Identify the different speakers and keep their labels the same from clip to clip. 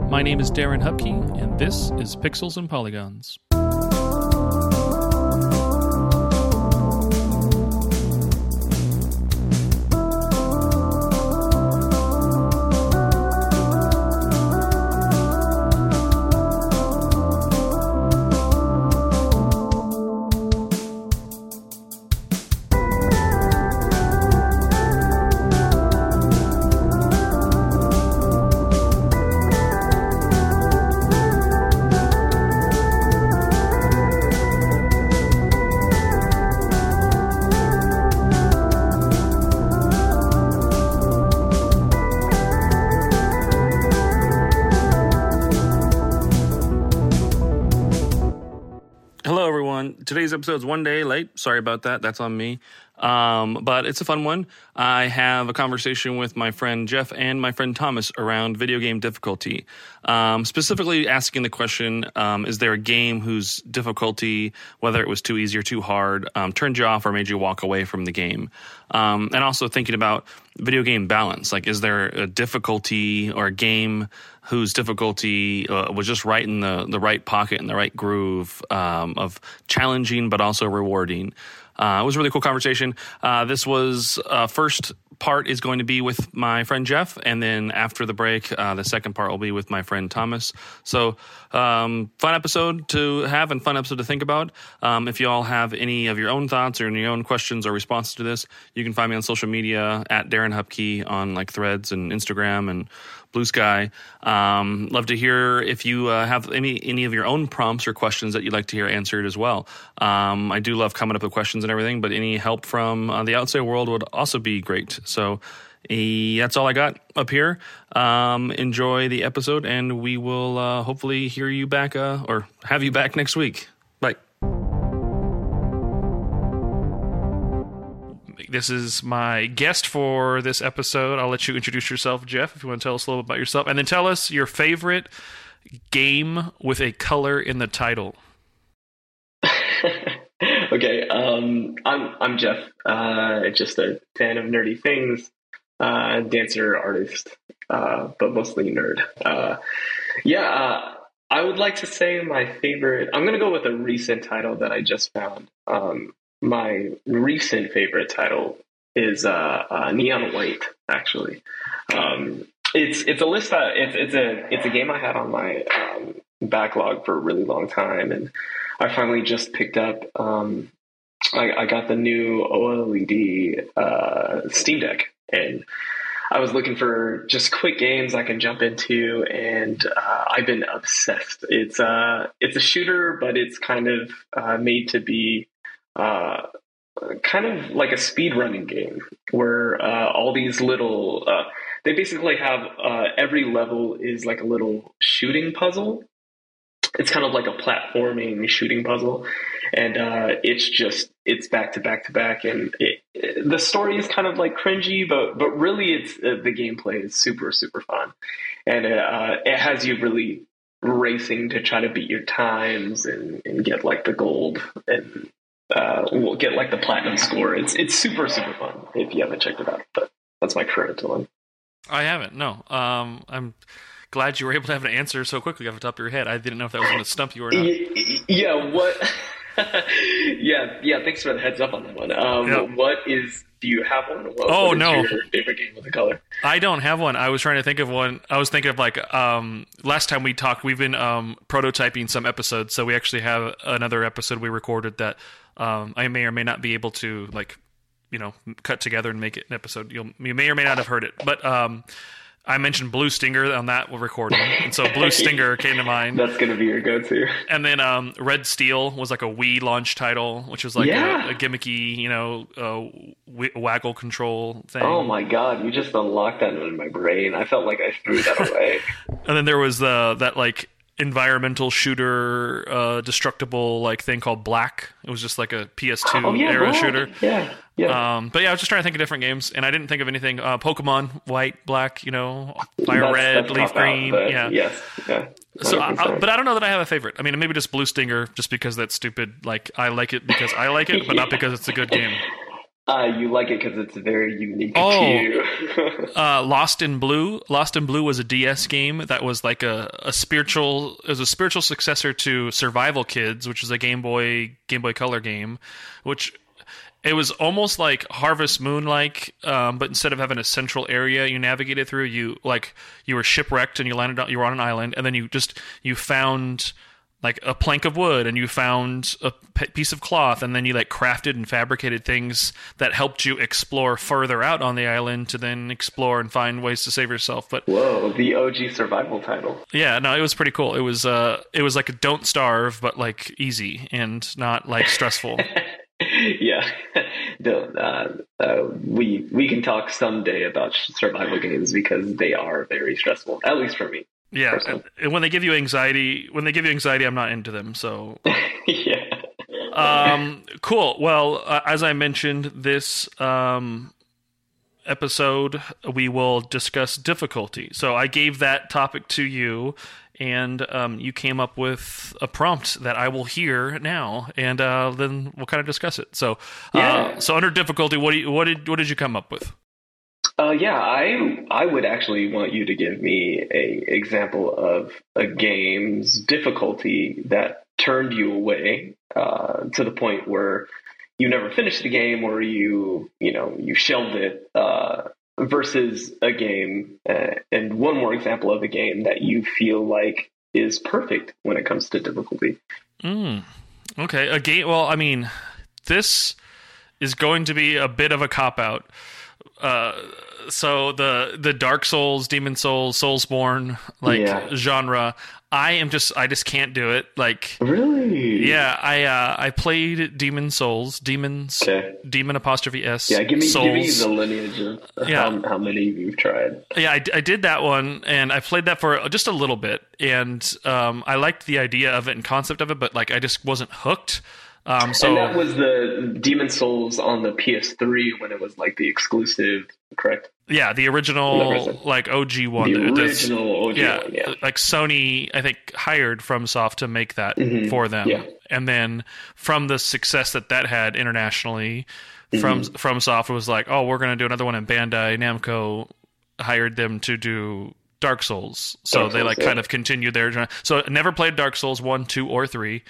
Speaker 1: My name is Darren Hupke, and this is Pixels and Polygons. Today's episode's one day late. Sorry about that. That's on me. But it's a fun one. I have a conversation with my friend Jeff and my friend Thomas around video game difficulty. Specifically asking the question, is there a game whose difficulty, whether it was too easy or too hard, turned you off or made you walk away from the game? And also thinking about video game balance. Like, is there a difficulty or a game whose difficulty was just right in the right pocket, in the right groove of challenging but also rewarding? It was a really cool conversation. This was first part is going to be with my friend Jeff, and then after the break, the second part will be with my friend Thomas. So fun episode to have and fun episode to think about. If you all have any of your own thoughts or any own questions or responses to this, you can find me on social media at Darren Hupke on like Threads and Instagram and Blue Sky. Love to hear if you have any of your own prompts or questions that you'd like to hear answered as well. I do love coming up with questions and everything, but any help from the outside world would also be great. So that's all I got up here. Enjoy the episode, and we will hopefully hear you back or have you back next week. Bye. This is my guest for this episode. I'll let you introduce yourself, Jeff, if you want to tell us a little bit about yourself. And then tell us your favorite game with a color in the title.
Speaker 2: Okay, I'm Jeff. Just a fan of nerdy things. Dancer, artist, but mostly nerd. I would like to say my favorite... I'm going to go with a recent title that I just found. My recent favorite title is Neon White, actually. It's a list that it's a game I had on my backlog for a really long time, and I finally just picked up. I got the new OLED Steam Deck, and I was looking for just quick games I can jump into, and I've been obsessed. It's a shooter, but it's kind of made to be kind of like a speedrunning game where all these little they basically have every level is like a little shooting puzzle. It's kind of like a platforming shooting puzzle, and it's back to back to back, and the story is kind of like cringy, but really it's the gameplay is super super fun, and it has you really racing to try to beat your times and get like the gold and we'll get like the platinum score. It's super super fun if you haven't checked it out. But that's my current one.
Speaker 1: I haven't. No. I'm glad you were able to have an answer so quickly off the top of your head. I didn't know if that was going to stump you or not.
Speaker 2: Yeah. What? yeah. Thanks for the heads up on that one. Do you have one? What
Speaker 1: no.
Speaker 2: Is your favorite game with a color?
Speaker 1: I don't have one. I was trying to think of one. I was thinking of like last time we talked, we've been prototyping some episodes. So we actually have another episode we recorded that I may or may not be able to cut together and make it an episode. You may or may not have heard it, but I mentioned Blue Stinger on that recording, and so Blue Stinger came to mind.
Speaker 2: That's going to be your go-to.
Speaker 1: And then Red Steel was like a Wii launch title, which was like a gimmicky, waggle control thing.
Speaker 2: Oh my god, you just unlocked that in my brain. I felt like I threw that away.
Speaker 1: And then there was that like environmental shooter, destructible like thing called Black. It was just like a PS2 era shooter.
Speaker 2: Yeah.
Speaker 1: But I was just trying to think of different games, and I didn't think of anything. Pokemon, White, Black, Fire Red, Leaf Green.
Speaker 2: Yes. Yeah.
Speaker 1: So, but I don't know that I have a favorite. I mean, maybe just Blue Stinger, just because that's stupid. Like, I like it because I like it, but not because it's a good game.
Speaker 2: You like it because it's very unique to
Speaker 1: Oh,
Speaker 2: you.
Speaker 1: Lost in Blue. Lost in Blue was a DS game that was like a spiritual. It was a spiritual successor to Survival Kids, which is a Game Boy Color game, which it was almost like Harvest Moon like, but instead of having a central area you navigated through, you were shipwrecked and you landed. You were on an island, and then you found like a plank of wood, and you found a piece of cloth, and then you like crafted and fabricated things that helped you explore further out on the island to then explore and find ways to save yourself. But
Speaker 2: Whoa, the OG survival title.
Speaker 1: yeah, no, it was pretty cool. It was like a Don't Starve, but like easy and not like stressful.
Speaker 2: Yeah, don't. We can talk someday about survival games because they are very stressful, at least for me.
Speaker 1: Yeah,
Speaker 2: personally.
Speaker 1: and when they give you anxiety, I'm not into them. So
Speaker 2: Yeah.
Speaker 1: cool. Well, as I mentioned, this episode we will discuss difficulty. So I gave that topic to you, and you came up with a prompt that I will hear now, and then we'll kind of discuss it. So,
Speaker 2: Yeah.
Speaker 1: so under difficulty, what did you come up with?
Speaker 2: Yeah, I would actually want you to give me a example of a game's difficulty that turned you away to the point where you never finished the game, or you shelved it, versus a game, and one more example of a game that you feel like is perfect when it comes to difficulty.
Speaker 1: Okay, a game. Well, I mean, this is going to be a bit of a cop out. So the Dark Souls, Demon Souls, Soulsborne genre, I just can't do it. Like,
Speaker 2: Really?
Speaker 1: yeah, I played Demon Souls, Demon apostrophe S.
Speaker 2: Yeah, give me
Speaker 1: Souls.
Speaker 2: the lineage of how many you've tried.
Speaker 1: Yeah, I did that one, and I played that for just a little bit, and I liked the idea of it and concept of it, but like I just wasn't hooked.
Speaker 2: And that was the Demon Souls on the PS3 when it was like the exclusive, correct?
Speaker 1: Yeah, the original like OG one.
Speaker 2: The original OG one, yeah.
Speaker 1: Like Sony, I think, hired FromSoft to make that for them.
Speaker 2: Yeah.
Speaker 1: And then from the success that had internationally, FromSoft was like, oh, we're going to do another one, and Bandai Namco hired them to do Dark Souls. So they kind of continued their... So I never played Dark Souls 1, 2, or 3.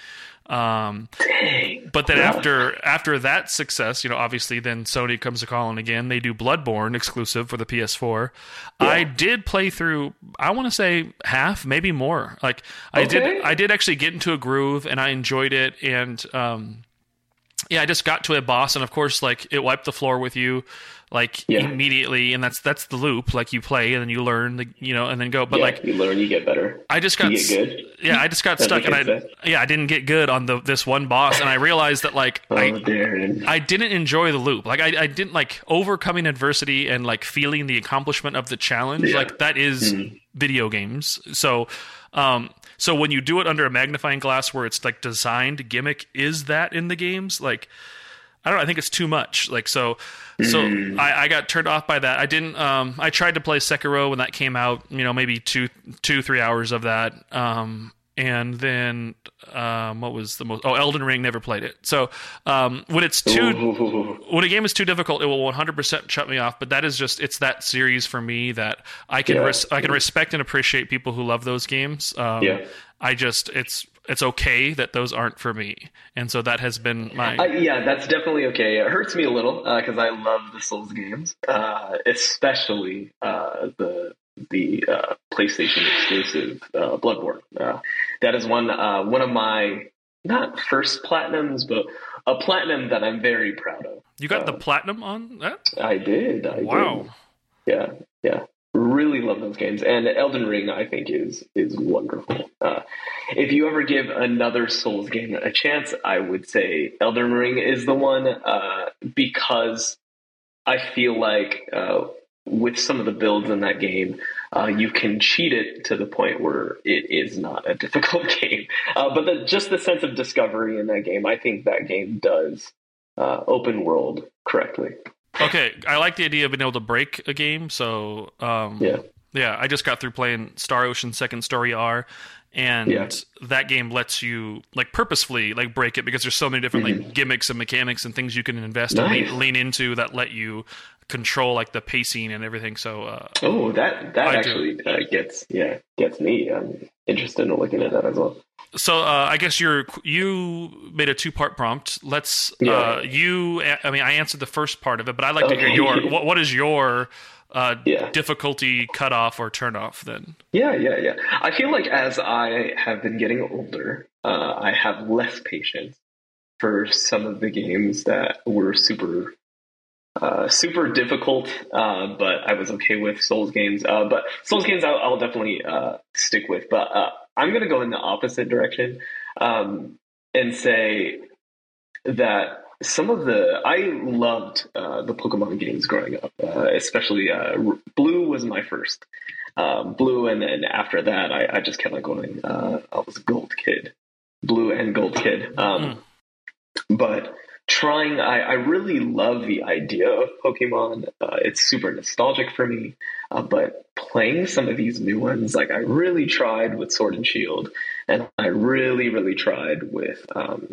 Speaker 1: But then after that success, obviously then Sony comes a calling again. They do Bloodborne exclusive for the PS4. Yeah. I did play through, I want to say half, maybe more. Like I did actually get into a groove, and I enjoyed it. And I just got to a boss, and of course, like it wiped the floor with you. Immediately, and that's the loop. Like you play and then you learn, and then go. But
Speaker 2: you learn, you get better.
Speaker 1: I just got good. Yeah, I just got stuck, and I didn't get good on this one boss, and I realized that I didn't enjoy the loop. Like I didn't like overcoming adversity and like feeling the accomplishment of the challenge. Yeah. Like that is video games. So. So when you do it under a magnifying glass, where it's like designed gimmick, is that in the games? Like. I don't know. I think it's too much. Like, so I got turned off by that. I didn't, I tried to play Sekiro when that came out, maybe 3 hours of that. And then, what was the most, Elden Ring, never played it. So, when a game is too difficult, it will 100% shut me off. But that is it's that series for me that I can respect and appreciate people who love those games. It's okay that those aren't for me, and so that has been my.
Speaker 2: That's definitely okay. It hurts me a little because I love the Souls games, especially the PlayStation exclusive Bloodborne. That is one of my not first platinums, but a platinum that I'm very proud of.
Speaker 1: You got the platinum on that?
Speaker 2: I did.
Speaker 1: Wow.
Speaker 2: Did. Yeah. Really love those games, and Elden Ring I think is wonderful. If you ever give another Souls game a chance, I would say Elden Ring is the one, because I feel like with some of the builds in that game, you can cheat it to the point where it is not a difficult game. But just the sense of discovery in that game, I think that game does open world correctly.
Speaker 1: Okay, I like the idea of being able to break a game. So, Yeah, I just got through playing Star Ocean Second Story R, and that game lets you like purposefully like break it because there's so many different like gimmicks and mechanics and things you can invest and lean into that let you control like the pacing and everything. So
Speaker 2: that actually gets me. I'm interested in looking at that as well.
Speaker 1: So I guess you made a 2-part prompt. Let's I answered the first part of it, but I'd like to hear your what is your difficulty cutoff or turn off then?
Speaker 2: Yeah. I feel like as I have been getting older, I have less patience for some of the games that were super difficult, but I was okay with Souls games. But Souls games I'll definitely stick with. But I'm going to go in the opposite direction and say that I loved the Pokemon games growing up, especially Blue was my first. Blue, and then after that, I just kept on going. I was a Gold Kid, Blue and Gold Kid. But I really love the idea of Pokemon. It's super nostalgic for me. But playing some of these new ones, like I really tried with Sword and Shield, and I really, really tried with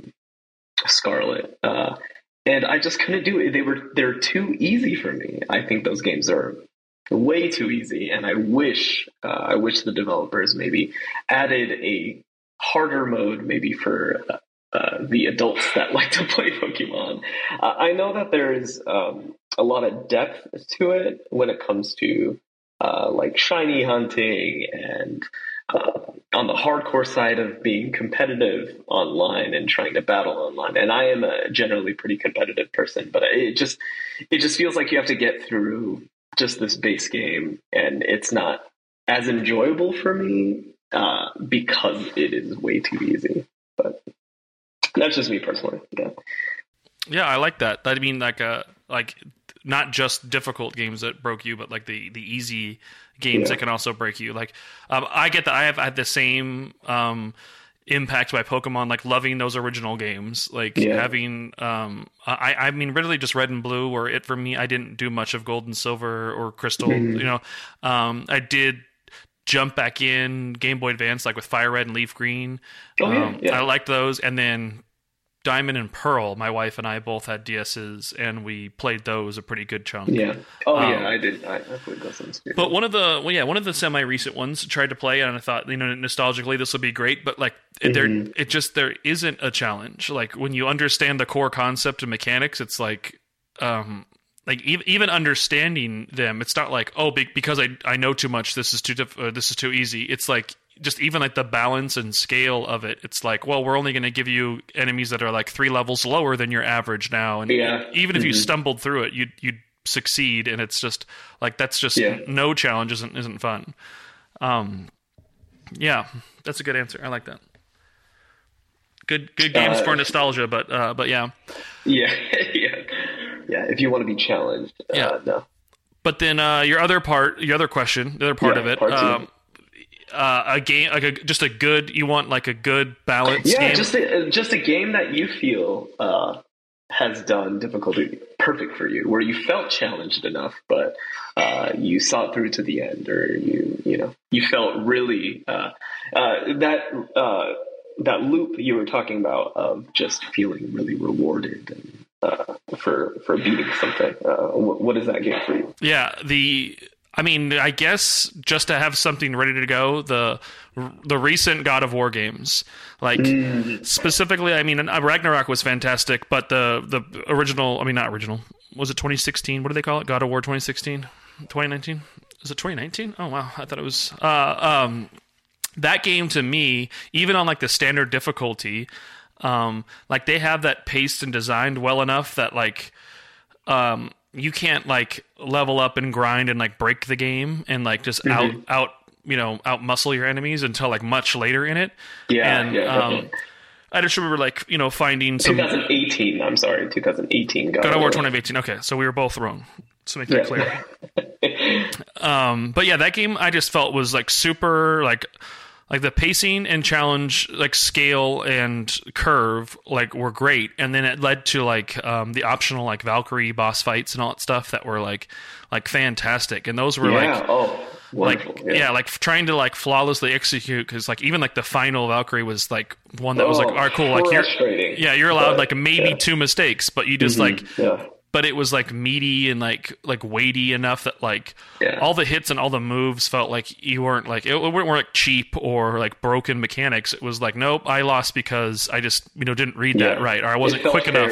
Speaker 2: Scarlet. And I just couldn't do it. They're too easy for me. I think those games are way too easy, and I wish the developers maybe added a harder mode, maybe for the adults that like to play Pokemon. I know that there's a lot of depth to it when it comes to like shiny hunting and on the hardcore side of being competitive online and trying to battle online. And I am a generally pretty competitive person, but it just feels like you have to get through just this base game, and it's not as enjoyable for me because it is way too easy. But that's just me personally.
Speaker 1: Yeah, I like that. I mean, like not just difficult games that broke you, but like the easy games that can also break you. Like I get that. I have had the same impact by Pokemon, like loving those original games, like having I mean really just Red and Blue were it for me. I didn't do much of Gold and Silver or Crystal. You know, I did jump back in Game Boy Advance, like with Fire Red and Leaf Green. I liked those, and then Diamond and Pearl, my wife and I both had DSs, and we played those a pretty good chunk.
Speaker 2: I did. I played those ones too.
Speaker 1: But one of the semi-recent ones I tried to play, and I thought, nostalgically this will be great, but like there isn't a challenge. Like when you understand the core concept and mechanics, it's like even understanding them, it's not like, because I know too much, this is too easy. It's like just even like the balance and scale of it, it's like, well, we're only going to give you enemies that are like 3 levels lower than your average now, and even if you stumbled through it, you'd succeed, and it's just like that's just no challenge isn't fun. That's a good answer. I like that. Good games for nostalgia, but yeah.
Speaker 2: If you want to be challenged, no.
Speaker 1: But then your other question, the other part of it. A game like just a good. You want like a good balanced game.
Speaker 2: just a game that you feel has done difficulty perfect for you, where you felt challenged enough, but you saw it through to the end, or you felt really that loop you were talking about of just feeling really rewarded and for beating something. What is that game for you?
Speaker 1: Yeah, I mean, I guess just to have something ready to go, the recent God of War games, like specifically, I mean, Ragnarok was fantastic, but the original, I mean, not original, was it 2016? What do they call it? God of War 2016? 2019? Is it 2019? Oh, wow. I thought it was... that game to me, even on like the standard difficulty, like they have that paced and designed well enough that like... you can't like level up and grind and like break the game and like just out muscle your enemies until like much later in it. I just remember like finding some
Speaker 2: 2018. I'm sorry, 2018.
Speaker 1: God of War 2018. Okay, so we were both wrong. To make that clear. But yeah, that game I just felt was like super like the pacing and challenge, like scale and curve, like were great, and then it led to like the optional like Valkyrie boss fights and all that stuff that were like fantastic, and those were
Speaker 2: Wonderful.
Speaker 1: Like trying to like flawlessly execute, because like even like the final Valkyrie was like one that was like, all right, cool, like you're allowed like maybe 2 mistakes, but you just like but it was like meaty and like weighty enough that like all the hits and all the moves felt like you weren't like, it weren't like cheap or like broken mechanics. It was like, nope, I lost because I just didn't read that right, or I wasn't quick enough.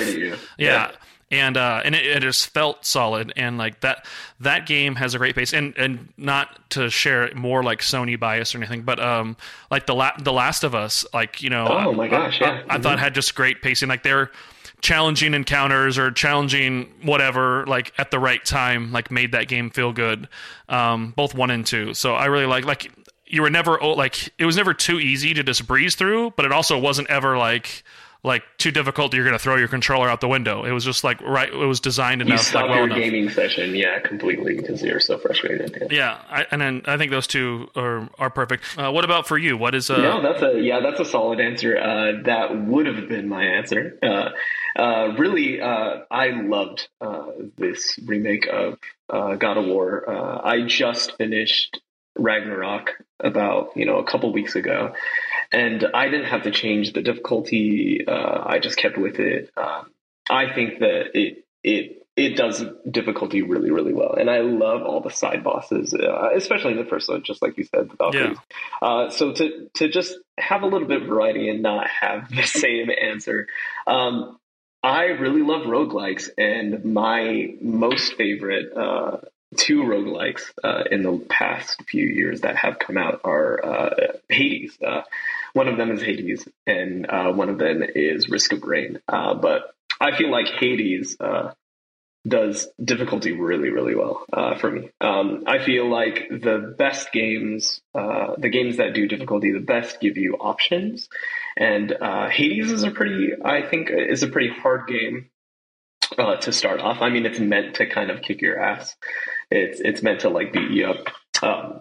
Speaker 1: And it just felt solid, and like that game has a great pace, and not to share more like Sony bias or anything, but like the Last of Us, like
Speaker 2: oh my gosh,
Speaker 1: I thought had just great pacing, like they're challenging encounters or challenging whatever like at the right time, like made that game feel good, both 1 and 2. So I really like you were never like, it was never too easy to just breeze through, but it also wasn't ever like too difficult that you're going to throw your controller out the window. It was just like right. It was designed enough.
Speaker 2: You stop your gaming session, completely, because you're so frustrated.
Speaker 1: And then I think those two are perfect. What about for you? What is
Speaker 2: No, that's a solid answer. That would have been my answer. Really, I loved this remake of God of War. I just finished Ragnarok about a couple weeks ago, and I didn't have to change the difficulty. I just kept with it. I think that it does difficulty really, really well, and I love all the side bosses, especially in the first one, just like you said, the Valkyries. So to just have a little bit of variety and not have the same answer. I really love roguelikes, and my most favorite 2 roguelikes in the past few years that have come out are Hades. One of them is Hades, and one of them is Risk of Rain. But I feel like Hades does difficulty really, really well for me. I feel like the best games, the games that do difficulty the best, give you options. And Hades is a pretty hard game to start off. I mean, it's meant to kind of kick your ass. It's meant to like beat you up.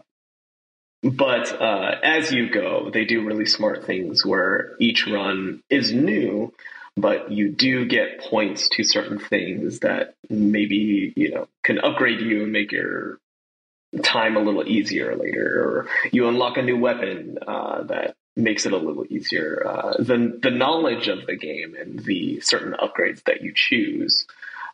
Speaker 2: But as you go, they do really smart things where each run is new, but you do get points to certain things that maybe, can upgrade you and make your time a little easier later, or you unlock a new weapon that makes it a little easier. The knowledge of the game and the certain upgrades that you choose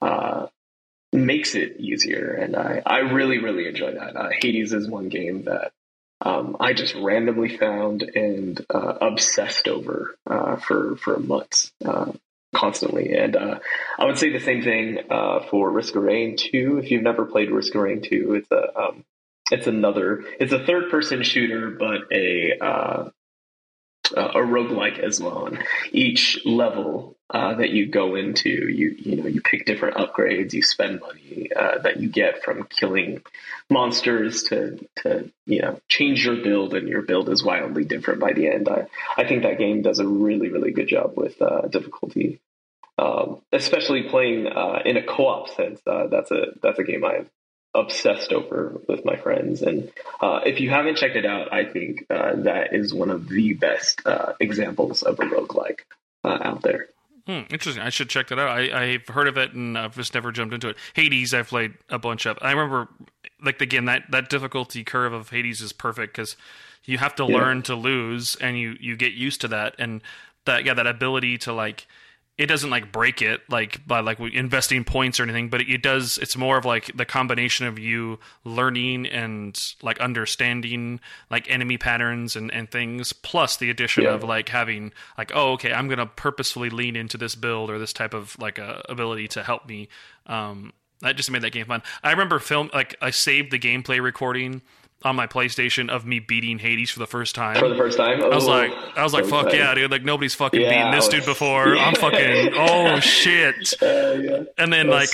Speaker 2: makes it easier, and I really, really enjoy that. Hades is one game that I just randomly found and obsessed over for months, constantly. And I would say the same thing for Risk of Rain 2. If you've never played Risk of Rain 2, it's a third-person shooter, but a roguelike as well. And each level that you go into, you pick different upgrades, you spend money that you get from killing monsters to change your build, and your build is wildly different by the end. I think that game does a really, really good job with difficulty, especially playing in a co-op sense. That's a game I've obsessed over with my friends, and if you haven't checked it out, I think that is one of the best examples of a roguelike out there.
Speaker 1: Interesting. I should check that out. I've heard of it, and I've just never jumped into it. Hades, I've played a bunch of. I remember, like, again, that difficulty curve of Hades is perfect because you have to learn to lose, and you get used to that, and that ability to like. It doesn't like break it like by like investing points or anything, but it does. It's more of like the combination of you learning and like understanding like enemy patterns and things, plus the addition of like having like, oh, okay, I'm going to purposefully lean into this build or this type of like ability to help me. That just made that game fun. I remember I saved the gameplay recording on my PlayStation of me beating Hades for the first time.
Speaker 2: For the first time?
Speaker 1: I was like, fuck exciting. Yeah, dude. Like, nobody's fucking beaten this dude before. I'm fucking, oh, shit. And then, like,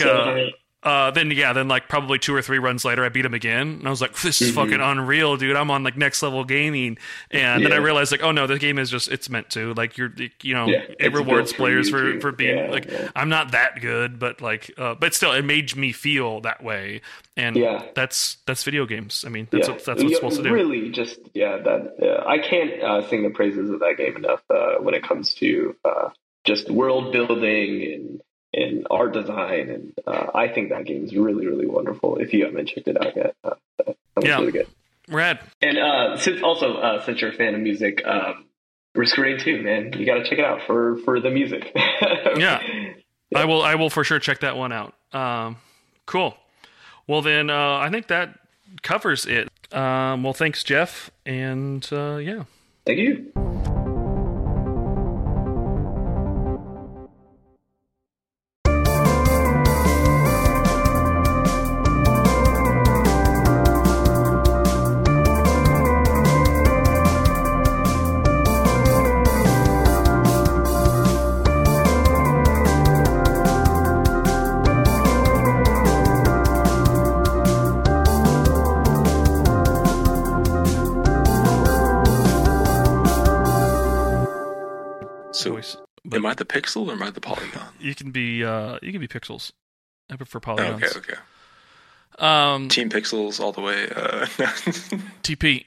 Speaker 1: then like probably 2 or 3 runs later, I beat him again, and I was like, "This is fucking unreal, dude! I'm on like next level gaming." And then I realized, like, oh no, the game is just—it's meant to. Like, it rewards players for being like, I'm not that good, but like, but still, it made me feel that way, and that's video games. I mean, that's what it's supposed to do.
Speaker 2: Really, just I can't sing the praises of that game enough when it comes to just world building and art design, and I think that game is really, really wonderful. If you haven't checked it out yet, that was really good.
Speaker 1: Rad.
Speaker 2: And since you're a fan of music, Risk of Rain 2, man, you got to check it out for the music.
Speaker 1: Yeah. I will for sure check that one out. Cool. Well, then I think that covers it. Well, thanks, Jeff, and yeah.
Speaker 2: Thank you.
Speaker 3: Am I the pixel or am I the polygon?
Speaker 1: You can be pixels. I prefer polygons.
Speaker 3: Okay. Team Pixels all the way.
Speaker 1: TP.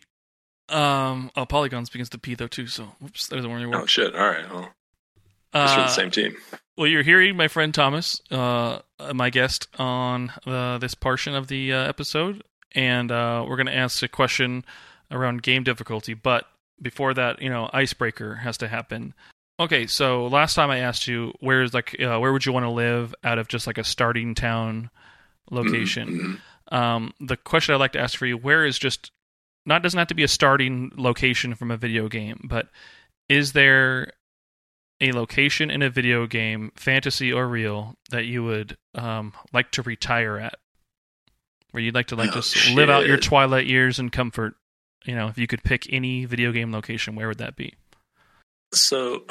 Speaker 1: Polygons begins to P though too. So, whoops, that doesn't work.
Speaker 3: Oh shit! All right. Well, it's for the same team.
Speaker 1: Well, you're hearing my friend Thomas, my guest on this portion of the episode, and we're going to ask a question around game difficulty. But before that, icebreaker has to happen. Okay, so last time I asked you where would you want to live out of just like a starting town location. Mm-hmm. The question I'd like to ask for you: where is just doesn't have to be a starting location from a video game, but is there a location in a video game, fantasy or real, that you would like to retire at, where you'd like to live out your twilight years in comfort? If you could pick any video game location, where would that be?
Speaker 3: So,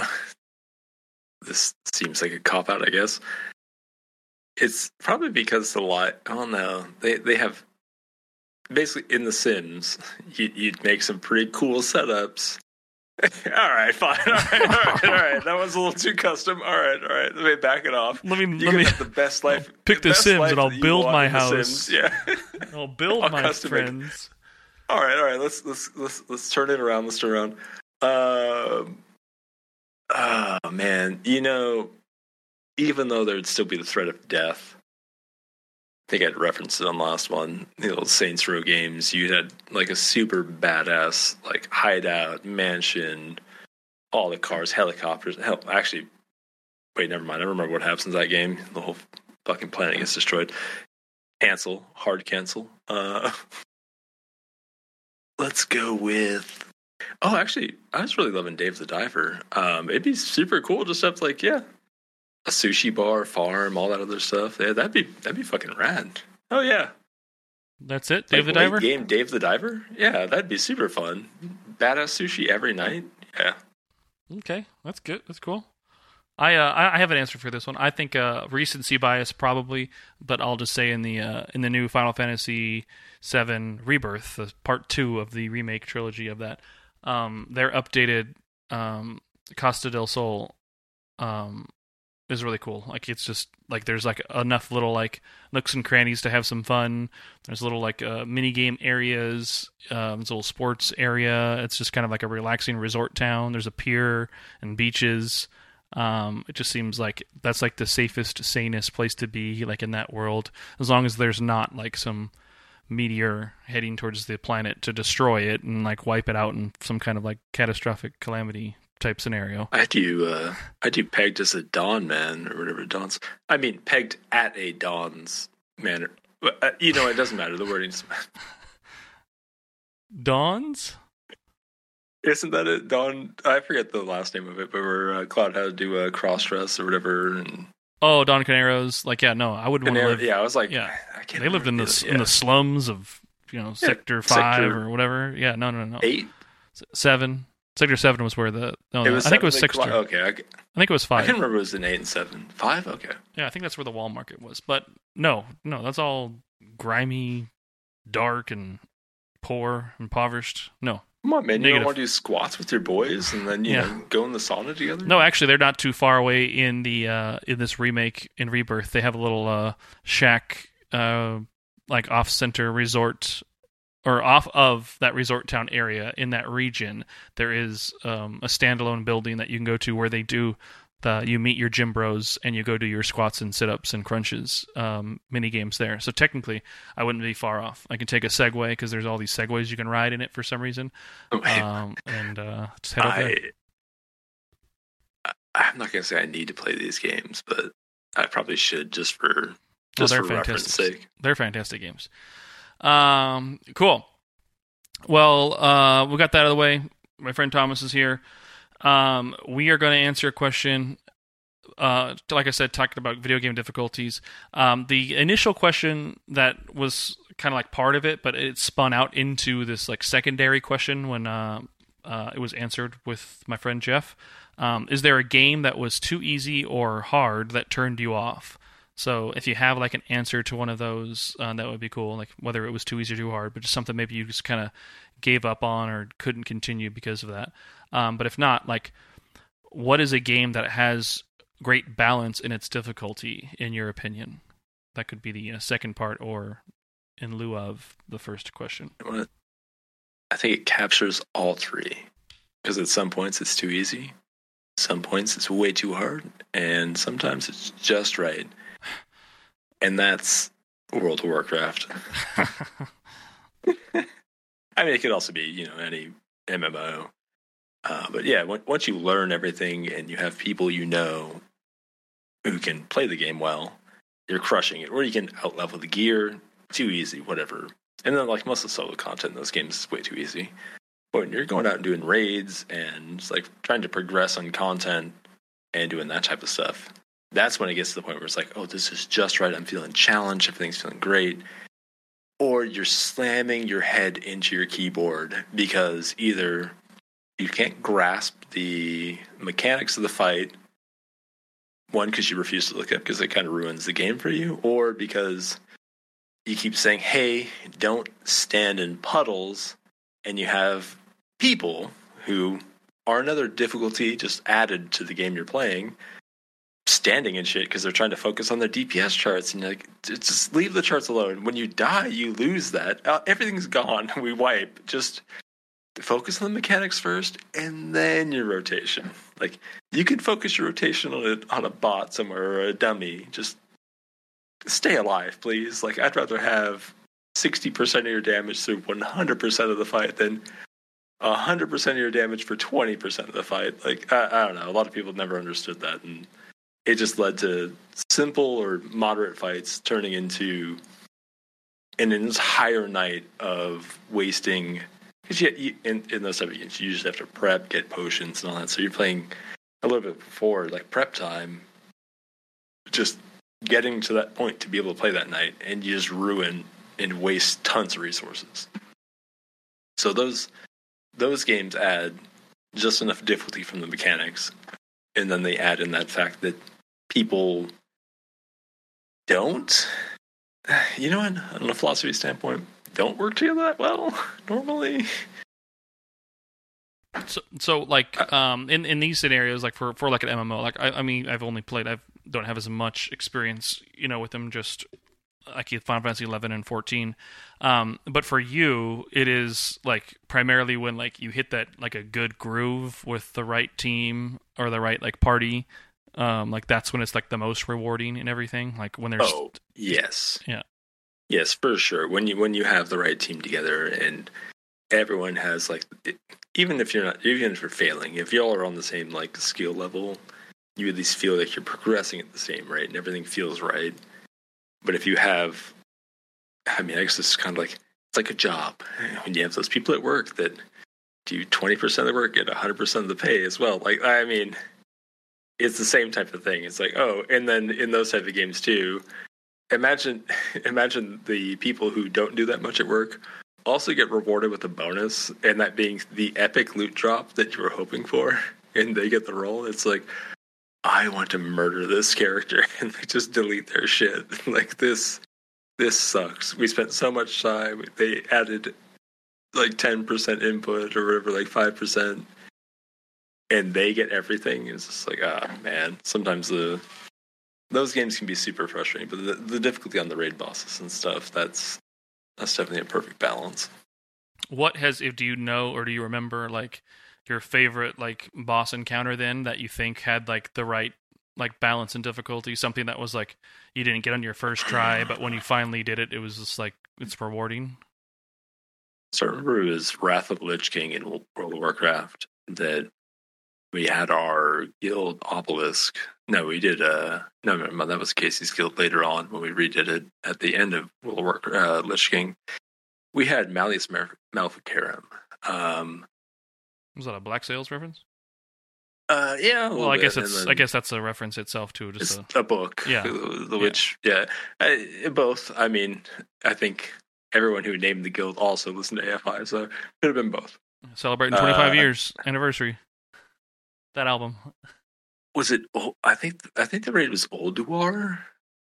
Speaker 3: this seems like a cop-out, I guess. It's probably because I don't know, they have, basically in The Sims, you'd make some pretty cool setups. All right, fine. All right. That was a little too custom. All right. Let me back it off.
Speaker 1: Let me
Speaker 3: have the best life.
Speaker 1: Pick The Sims and I'll build my house.
Speaker 3: Yeah,
Speaker 1: I'll build my friends.
Speaker 3: All right. Let's turn it around. Let's turn around. Oh man, even though there'd still be the threat of death, I think I'd referenced it on the last one. The old Saints Row games, you had like a super badass like hideout, mansion, all the cars, helicopters. Hell, actually, wait, never mind. I remember what happens in that game. The whole fucking planet gets destroyed. Hard cancel. Let's go with. Oh, actually, I was really loving Dave the Diver. It'd be super cool just to have a sushi bar, farm, all that other stuff. Yeah, that'd be fucking rad. Oh yeah,
Speaker 1: that's it. Dave the Diver
Speaker 3: game. Dave the Diver. Yeah, that'd be super fun. Badass sushi every night. Yeah.
Speaker 1: Okay, that's good. That's cool. I have an answer for this one. I think recency bias probably, but I'll just say in the new Final Fantasy VII Rebirth, the part 2 of the remake trilogy of that. Their updated Costa del Sol is really cool. Like it's just like there's like enough little like nooks and crannies to have some fun. There's little like mini game areas. There's a little sports area. It's just kind of like a relaxing resort town. There's a pier and beaches. It just seems like that's like the safest, sanest place to be like in that world, as long as there's not like some meteor heading towards the planet to destroy it and like wipe it out in some kind of like catastrophic calamity type scenario.
Speaker 3: I do pegged as a Dawn man or whatever Dawn's. I mean, pegged at a Dawn's manner. It doesn't matter. The wording's
Speaker 1: Dawn's.
Speaker 3: Isn't that it? Dawn. I forget the last name of it, but where Cloud had to do a cross dress or whatever. And
Speaker 1: Dawn Caneros. Like, yeah, no, I wouldn't want to live.
Speaker 3: Yeah, I was like,
Speaker 1: yeah, they lived in the slums of Sector 5 or whatever. Yeah, no.
Speaker 3: 8,
Speaker 1: 7. Sector 7 was where I think it was Sector.
Speaker 3: Okay, I
Speaker 1: think it was 5.
Speaker 3: I can't remember if it was in 8 and 7. 5. Okay.
Speaker 1: Yeah, I think that's where the wall market was. But no, that's all grimy, dark, and poor, impoverished. No.
Speaker 3: Come on, man. You don't want to do squats with your boys and then go in the sauna together?
Speaker 1: No, actually, they're not too far away in the in this remake in Rebirth. They have a little shack, like off-center resort, or off of that resort town area in that region. There is a standalone building that you can go to where they do you meet your gym bros and you go do your squats and sit-ups and crunches mini games there. So technically, I wouldn't be far off. I can take a Segway because there's all these Segways you can ride in it for some reason, and just head over there.
Speaker 3: I'm not gonna say I need to play these games, but I probably should just for reference sake.
Speaker 1: They're fantastic games. Cool. Well, we got that out of the way. My friend Thomas is here. We are going to answer a question. Like I said, talking about video game difficulties. The initial question that was kind of like part of it, but it spun out into this like secondary question when it was answered with my friend Jeff. Is there a game that was too easy or hard that turned you off? So if you have like an answer to one of those, that would be cool. Like whether it was too easy or too hard, but just something maybe you just kind of gave up on or couldn't continue because of that. But if not, like, what is a game that has great balance in its difficulty, in your opinion? That could be the second part, or in lieu of the first question.
Speaker 3: I think it captures all three, because at some points it's too easy, some points it's way too hard, and sometimes it's just right. And that's World of Warcraft. I mean, it could also be, any MMO. But yeah, once you learn everything and you have people who can play the game well, you're crushing it. Or you can outlevel the gear, too easy, whatever. And then like most of the solo content in those games is way too easy. But when you're going out and doing raids and like trying to progress on content and doing that type of stuff, that's when it gets to the point where it's like, oh, this is just right. I'm feeling challenged. Everything's feeling great. Or you're slamming your head into your keyboard because either you can't grasp the mechanics of the fight, one, because you refuse to look up because it kind of ruins the game for you, or because you keep saying, hey, don't stand in puddles, and you have people who are another difficulty just added to the game you're playing, standing in shit because they're trying to focus on their DPS charts, and you're like, just leave the charts alone. When you die, you lose that. Everything's gone. We wipe. Just focus on the mechanics first, and then your rotation. Like, you can focus your rotation on a bot somewhere or a dummy. Just stay alive, please. Like, I'd rather have 60% of your damage through 100% of the fight than 100% of your damage for 20% of the fight. Like, I don't know. A lot of people never understood that, and it just led to simple or moderate fights turning into an entire night of wasting. Because in those type of games, you usually have to prep, get potions and all that. So you're playing a little bit before like prep time, just getting to that point to be able to play that night, and you just ruin and waste tons of resources. So those games add just enough difficulty from the mechanics, and then they add in that fact that people don't, on a philosophy standpoint, don't work together that well normally.
Speaker 1: So like in these scenarios, like for like an MMO, like I mean, I've only played, don't have as much experience, with them, just like Final Fantasy 11 and 14. But for you, it is like primarily when like you hit that like a good groove with the right team or the right like party. Like that's when it's like the most rewarding and everything. Like when there's
Speaker 3: yes,
Speaker 1: yeah,
Speaker 3: yes, for sure. When you have the right team together and everyone has like, even if you're failing, if y'all are on the same like skill level, you at least feel like you're progressing at the same rate and everything feels right. But if you have, I mean, I guess it's kind of like, it's like a job. When you have those people at work that do 20% of the work, get 100% of the pay as well. Like, I mean, it's the same type of thing. It's like, oh, and then in those type of games too, imagine the people who don't do that much at work also get rewarded with a bonus, and that being the epic loot drop that you were hoping for, and they get the role. It's like, I want to murder this character, and they just delete their shit. Like, this sucks. We spent so much time. They added like 10% input or whatever, like 5%, and they get everything. It's just like, man. Sometimes those games can be super frustrating, but the difficulty on the raid bosses and stuff, that's definitely a perfect balance.
Speaker 1: What do you know or do you remember like your favorite like boss encounter then that you think had like the right like balance and difficulty, something that was like you didn't get on your first try, but when you finally did it, it was just like it's rewarding?
Speaker 3: So I remember it was Wrath of Lich King in World of Warcraft that we had our guild Obelisk. No, we did. No, never mind. That was Casey's guild later on when we redid it at the end of World of Warcraft, Lich King. We had Malleus Maleficarum.
Speaker 1: Was that a Black Sails reference?
Speaker 3: Yeah.
Speaker 1: Well, I guess that's a reference itself to just
Speaker 3: a book.
Speaker 1: Yeah.
Speaker 3: Which, both. I mean, I think everyone who named the guild also listened to AFI, so it could have been both.
Speaker 1: Celebrating 25 years anniversary. That album.
Speaker 3: Was it? I think the raid was Ulduar.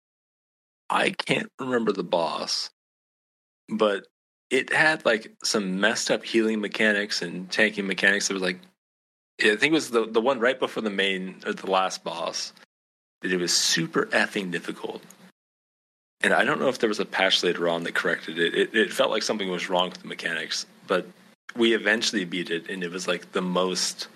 Speaker 3: I can't remember the boss, but it had like some messed up healing mechanics and tanking mechanics. It was like, I think it was the one right before the main or the last boss. That it was super effing difficult. And I don't know if there was a patch later on that corrected it. It felt like something was wrong with the mechanics, but we eventually beat it, and it was like the most.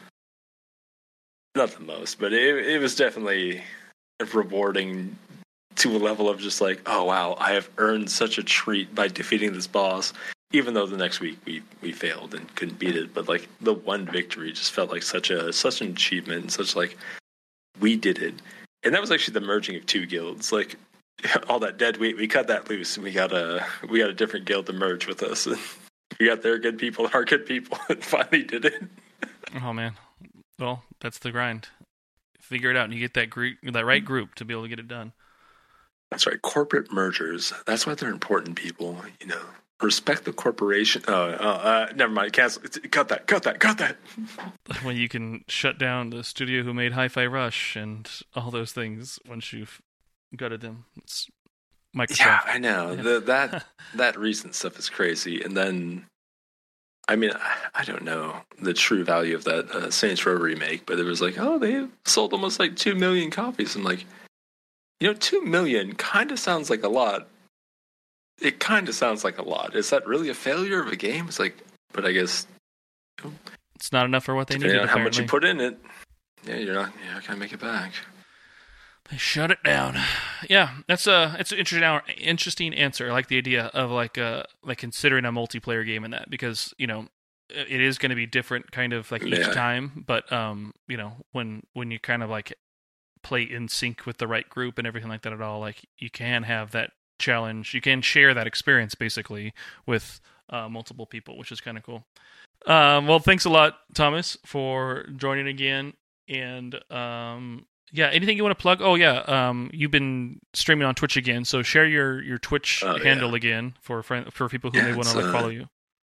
Speaker 3: Not the most, but it was definitely rewarding to a level of just like, oh wow, I have earned such a treat by defeating this boss. Even though the next week we failed and couldn't beat it, but like the one victory just felt like such an achievement, and such like we did it. And that was actually the merging of two guilds. Like all that dead weight, we cut that loose, and we got a different guild to merge with us. And we got their good people, our good people, and finally did it.
Speaker 1: Oh man. Well, that's the grind. Figure it out, and you get that right group to be able to get it done.
Speaker 3: That's right. Corporate mergers. That's why they're important, people. You know, respect the corporation. Never mind. Cancel. Cut that.
Speaker 1: When you can shut down the studio who made Hi-Fi Rush and all those things once you've gutted them. It's Microsoft.
Speaker 3: Yeah, I know. Yeah. That recent stuff is crazy, and then. I mean, I don't know the true value of that Saints Row remake, but it was like, oh, they sold almost like 2 million copies. I'm like, 2 million kind of sounds like a lot. It kind of sounds like a lot. Is that really a failure of a game? It's like, but I guess
Speaker 1: it's not enough for what they needed.
Speaker 3: How much you put in it? Yeah, you're not gonna make it back.
Speaker 1: They shut it down. Yeah, it's an interesting answer. I like the idea of like considering a multiplayer game in that, because it is going to be different kind of like each time, but when you kind of like play in sync with the right group and everything like that at all, like you can have that challenge, you can share that experience basically with multiple people, which is kind of cool. Well, thanks a lot, Thomas, for joining again, and yeah, anything you want to plug? Oh, yeah, you've been streaming on Twitch again, so share your Twitch handle again for people who may want to follow you.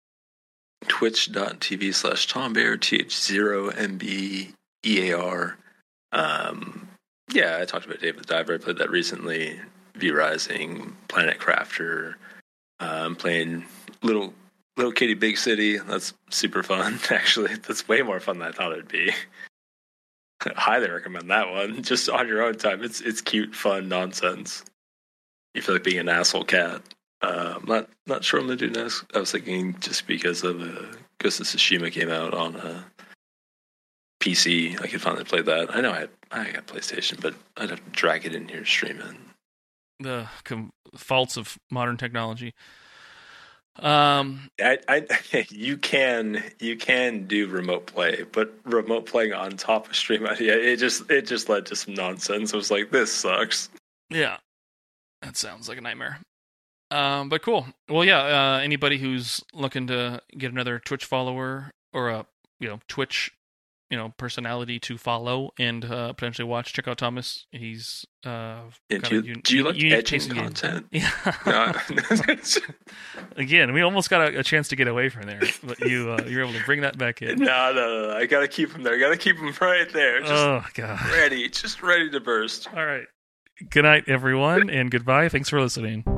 Speaker 3: Twitch.tv/Tombear, TH0MBEAR. Yeah, I talked about Dave the Diver. I played that recently. V-Rising, Planet Crafter. Playing Little Kitty Big City. That's super fun, actually. That's way more fun than I thought it'd be. Highly recommend that one. Just on your own time. It's cute, fun nonsense. You feel like being an asshole cat. Not sure I'm gonna do next. I was thinking just because of Ghost of Tsushima came out on PC, I could finally play that. I know I got PlayStation, but I'd have to drag it in here to stream it.
Speaker 1: The faults of modern technology.
Speaker 3: You can do remote play, but remote playing on top of stream, it just led to some nonsense. I was like, this sucks.
Speaker 1: Yeah, that sounds like a nightmare. But cool. Well, yeah. Anybody who's looking to get another Twitch follower or a Twitch personality to follow and potentially watch, check out Thomas. He's
Speaker 3: do you like edging content?
Speaker 1: Yeah. Again, we almost got a chance to get away from there, but you're able to bring that back in.
Speaker 3: No. I gotta keep him there. I gotta keep him right there.
Speaker 1: Oh God,
Speaker 3: just ready to burst.
Speaker 1: All right. Good night, everyone, and goodbye. Thanks for listening.